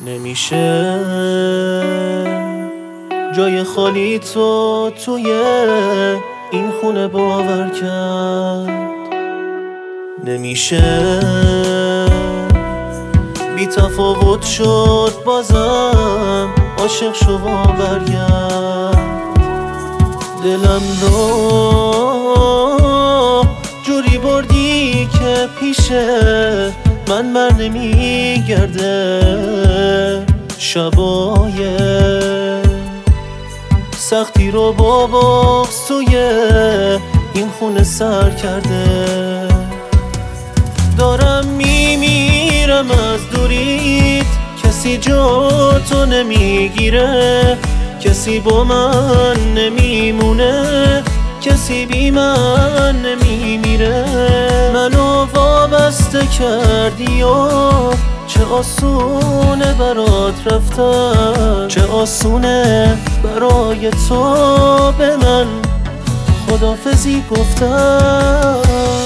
نمیشه جای خالی تو توی این خونه باور کرد. نمیشه بی تفاوت شد بازم عاشق شو و برگرد. دلم رو جوری بردی که پیش من بر نمیگرده. شبای سختی رو با بغض توی این خونه سر کرده. دارم میمیرم از دوریت، کسی جا تو نمیگیره، کسی با من نمیمونه، کسی بی من نمیمیره. منو وابسته کردی و چه آسونه برات رفتن، چه آسونه برای تو به من خداحافظی گفتن.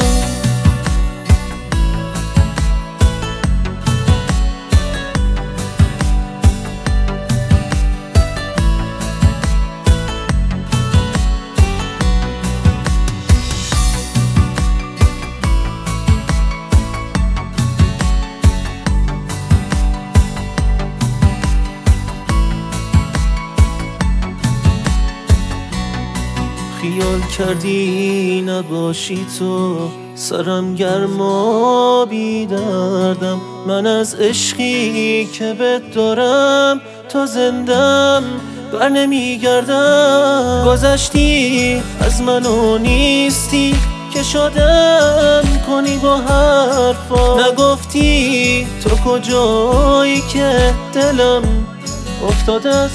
خیال کردی نباشی تو، سرم گرما بی دردم. من از عشقی که بهت دارم تا زندم بر نمیگردم. گذشتی از من و نیستی که شادم کنی با حرفا. نگفتی تو کجایی که دلم افتاده از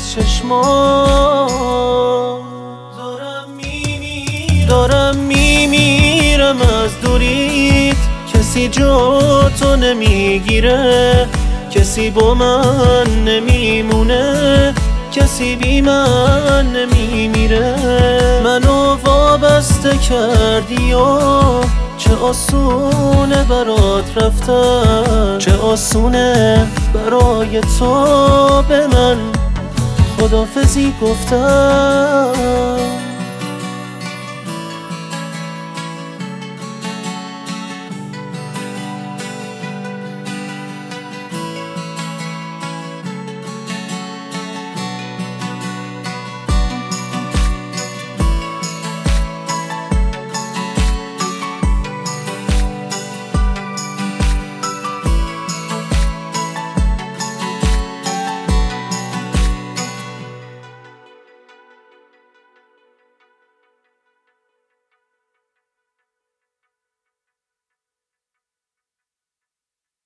چشمات. دارم میمیرم از دوریت، کسی جا تو نمیگیره، کسی با من نمیمونه، کسی بی من نمیمیره. منو وابسته کردی و چه آسونه برات رفتن، چه آسونه برای تو به من خداحافظی گفتن.